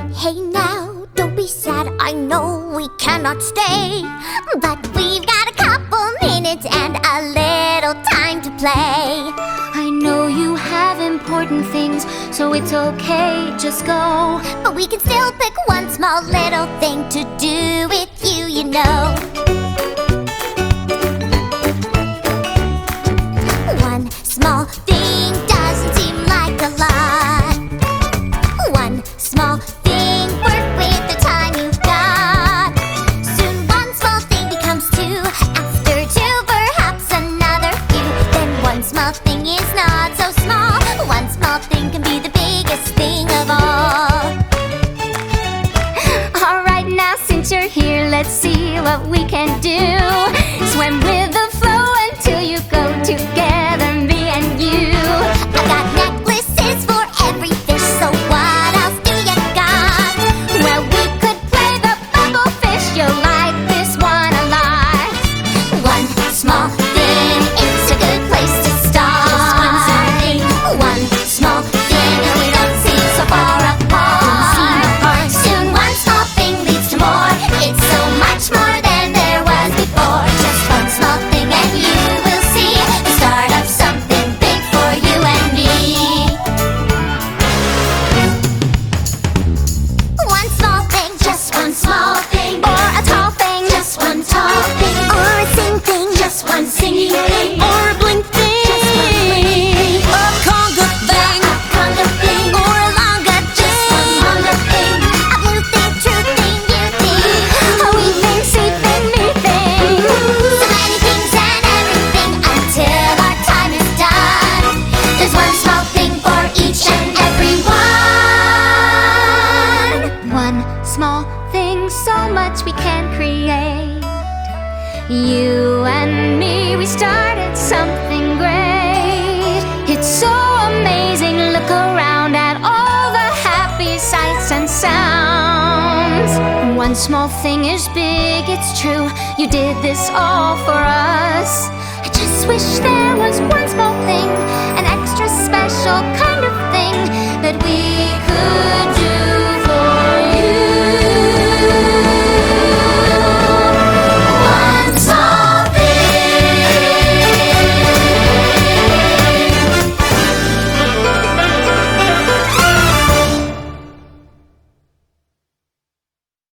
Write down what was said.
Hey now, don't be sad, I know we cannot stay, but we've got a couple minutes and a little time to play. I know you have important things, so it's okay, just go. But we can still pick one small little thing to do with you, you know. One small thing doesn't seem like a lot. One small thing, work with the time you've got. Soon one small thing becomes two, after two perhaps another few. Then one small thing is not so small. One small thing can be the biggest thing of all. Alright, now since you're here, let's see what we can do. Swim with the flow until you go together, me and you. I got necklaces for every fish, so what else do you got? Well, we could play the bubble fish, you'll like this one a lot. One small thing, it's a good place to start. One small thing, and we don't seem so far apart. Soon one small thing leads to more. It's so much more than there was before. Just one small thing and you will see the start of something big for you and me. One small thing, just one small thing. Or a tall thing, Just one tall thing. or a sing thing, Just one singing thing. or a blink thing, Or a conga thing. A conga thing. or a longer Just one thing. longer thing. A blue thing, true thing, you thing. A wee thing, sweet thing, me thing. So many things and everything until our time is done. There's one small thing for each and every one. One small thing, so much we can create. You and me, we started something great. It's so amazing, look around at all the happy sights and sounds. One small thing is big, it's true. You did this all for us. I just wish there was one small thing, an extra special